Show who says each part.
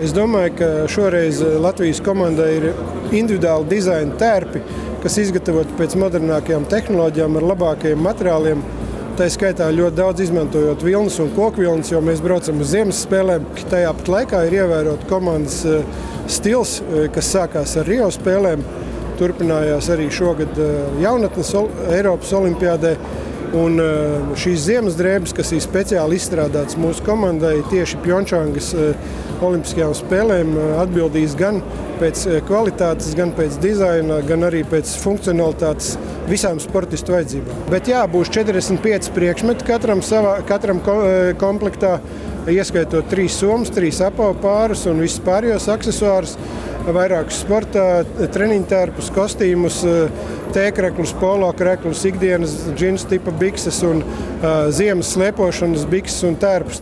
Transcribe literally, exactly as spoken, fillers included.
Speaker 1: Es domāju, ka šoreiz Latvijas komandai ir individuāli dizaina tērpi, kas izgatavoti pēc modernākajām tehnoloģijām ar labākajiem materiāliem. Tā skaitā ļoti daudz izmantojot vilnas un kokvilnas, jo mēs braucam uz ziemas spēlēm. Tajā pat laikā ir ievērot komandas stils, kas sākās ar Rio spēlēm. Turpinājās arī šogad jaunatnes Eiropas olimpiādē. Un šīs ziemas drēbes, kas ir speciāli izstrādātas mūsu komandai, tieši Pjončangas olimpiskajām spēlēm, atbildīs gan pēc kvalitātes, gan pēc dizaina, gan arī pēc funkcionalitātes visām sportistu vajadzībām. Bet jā, būs četrdesmit pieci priekšmeti katram, savā, katram komplektā, ieskaitot trīs somas, trīs apavu pārus un visus pārējos aksesuārus, vairākus sporta treniņtērpus, kostīmus, tēkreklus, polo kreklus, ikdienas džinsu tipa bikses un uh, ziemas slēpošanas bikses un tērpus.